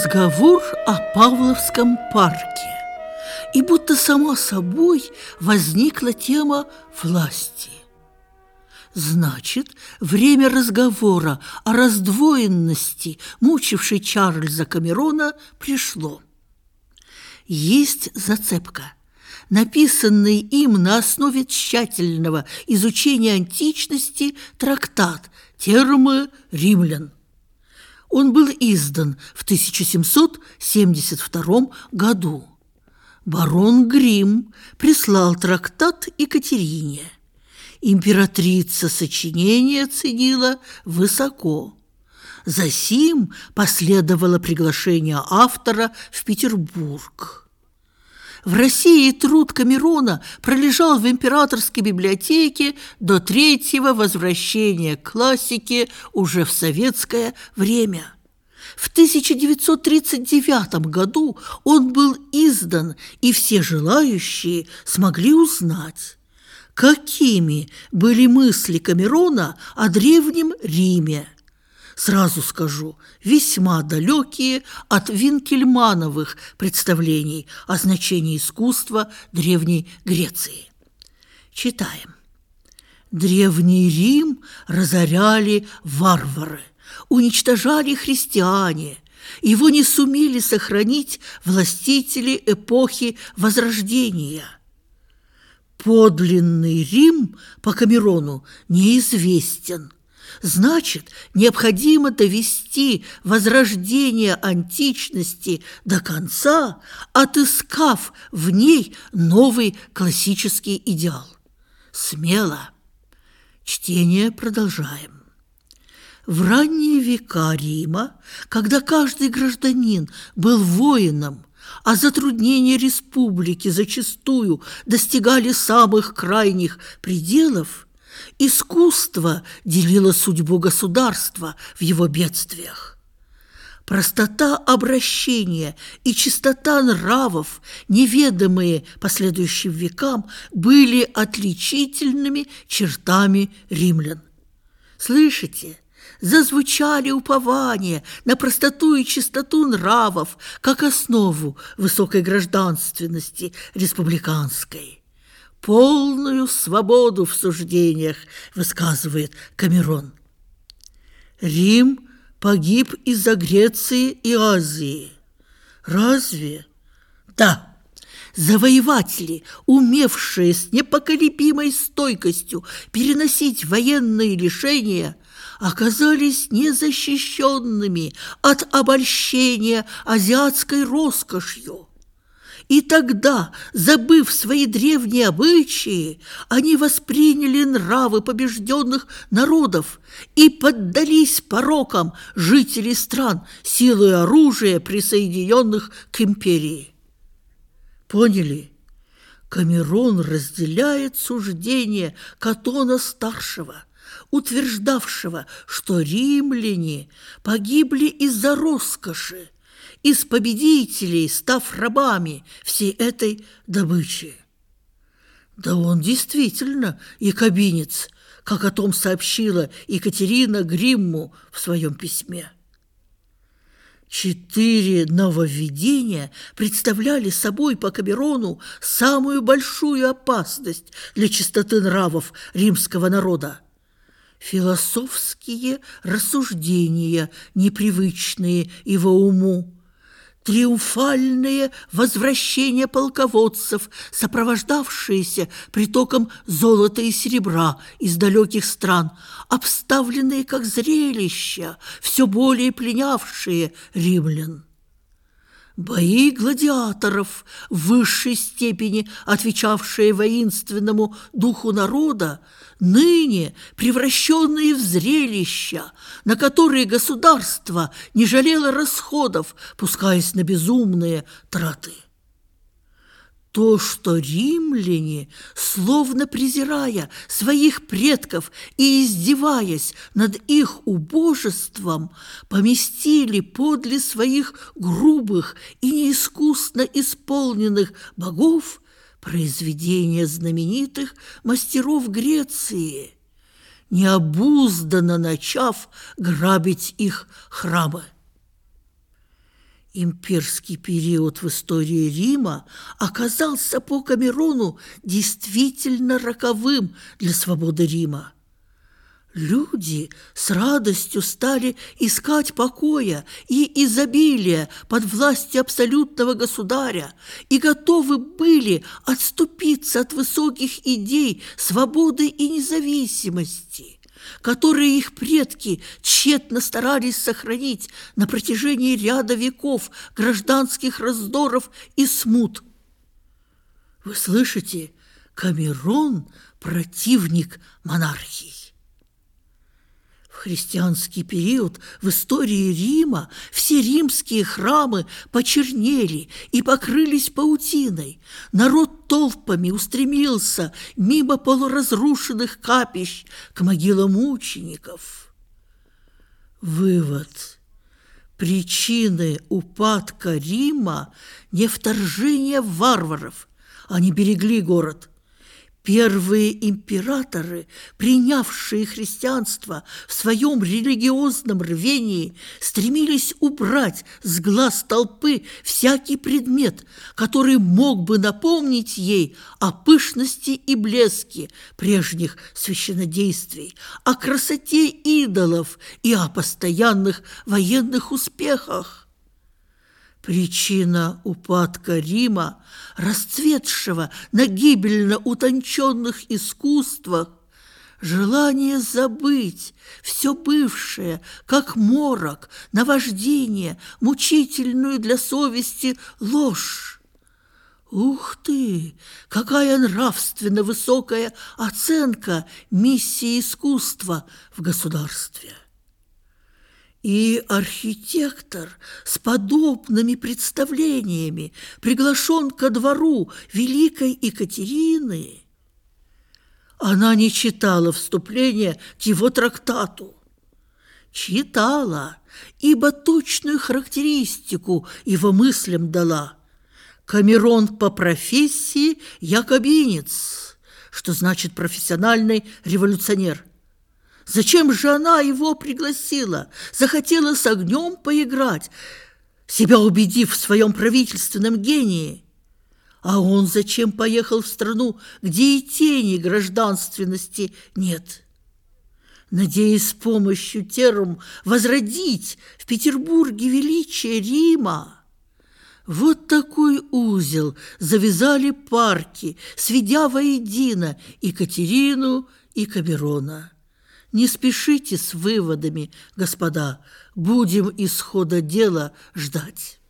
Разговор о Павловском парке. И будто сама собой возникла тема власти. Значит, время разговора о раздвоенности, мучившей Чарльза Камерона, пришло. Есть зацепка. Написанный им на основе тщательного изучения античности трактат «Термы римлян». Он был издан в 1772 году. Барон Гримм прислал трактат Екатерине. Императрица сочинение ценила высоко. Засим последовало приглашение автора в Петербург. В России труд Камерона пролежал в императорской библиотеке до третьего возвращения к классике уже в советское время. В 1939 году он был издан, и все желающие смогли узнать, какими были мысли Камерона о Древнем Риме. Сразу скажу, весьма далекие от Винкельмановых представлений о значении искусства Древней Греции. Читаем. Древний Рим разоряли варвары, уничтожали христиане. Его не сумели сохранить властители эпохи Возрождения. Подлинный Рим по Камерону неизвестен. Значит, необходимо довести возрождение античности до конца, отыскав в ней новый классический идеал. Смело. Чтение продолжаем. В ранние века Рима, когда каждый гражданин был воином, а затруднения республики зачастую достигали самых крайних пределов, искусство делило судьбу государства в его бедствиях. Простота обращения и чистота нравов, неведомые последующим векам, были отличительными чертами римлян. Слышите? Зазвучали упования на простоту и чистоту нравов как основу высокой гражданственности республиканской. Полную свободу в суждениях высказывает Камерон. Рим погиб из-за Греции и Азии. Разве? Да. Завоеватели, умевшие с непоколебимой стойкостью переносить военные лишения, оказались незащищенными от обольщения азиатской роскошью. И тогда, забыв свои древние обычаи, они восприняли нравы побежденных народов и поддались порокам жителей стран силой оружия, присоединенных к империи. Поняли? Камерон разделяет суждение Катона-старшего, утверждавшего, что римляне погибли из-за роскоши, из победителей, став рабами всей этой добычи. Да он действительно якобинец, как о том сообщила Екатерина Гримму в своем письме. 4 нововведения представляли собой по Камерону самую большую опасность для чистоты нравов римского народа. Философские рассуждения, непривычные его уму, триумфальное возвращение полководцев, сопровождавшиеся притоком золота и серебра из далеких стран, обставленные как зрелища, все более пленявшие римлян. Бои гладиаторов, в высшей степени отвечавшие воинственному духу народа, ныне превращенные в зрелища, на которые государство не жалело расходов, пускаясь на безумные траты. То, что римляне, словно презирая своих предков и издеваясь над их убожеством, поместили подле своих грубых и неискусно исполненных богов произведения знаменитых мастеров Греции, необузданно начав грабить их храмы. Имперский период в истории Рима оказался по Камерону действительно роковым для свободы Рима. Люди с радостью стали искать покоя и изобилия под властью абсолютного государя и готовы были отступиться от высоких идей свободы и независимости, которые их предки тщетно старались сохранить на протяжении ряда веков гражданских раздоров и смут. Вы слышите, Камерон – противник монархии. В христианский период в истории Рима все римские храмы почернели и покрылись паутиной. Народ толпами устремился мимо полуразрушенных капищ к могилам мучеников. Вывод. Причины упадка Рима не вторжение варваров, они берегли город. Первые императоры, принявшие христианство в своем религиозном рвении, стремились убрать с глаз толпы всякий предмет, который мог бы напомнить ей о пышности и блеске прежних священнодействий, о красоте идолов и о постоянных военных успехах. Причина упадка Рима, расцветшего на гибельно утонченных искусствах, желание забыть все бывшее, как морок, наваждение, мучительную для совести ложь. Ух ты! Какая нравственно высокая оценка миссии искусства в государстве! И архитектор с подобными представлениями приглашен ко двору великой Екатерины. Она не читала вступление к его трактату. Читала, ибо точную характеристику его мыслям дала. Камерон по профессии якобинец, что значит профессиональный революционер. Зачем же она его пригласила? Захотела с огнем поиграть, себя убедив в своем правительственном гении. А он зачем поехал в страну, где и тени гражданственности нет? Надеясь с помощью терм возродить в Петербурге величие Рима. Вот такой узел завязали парки, сведя воедино Екатерину и Камерона. Не спешите с выводами, господа, будем исхода дела ждать.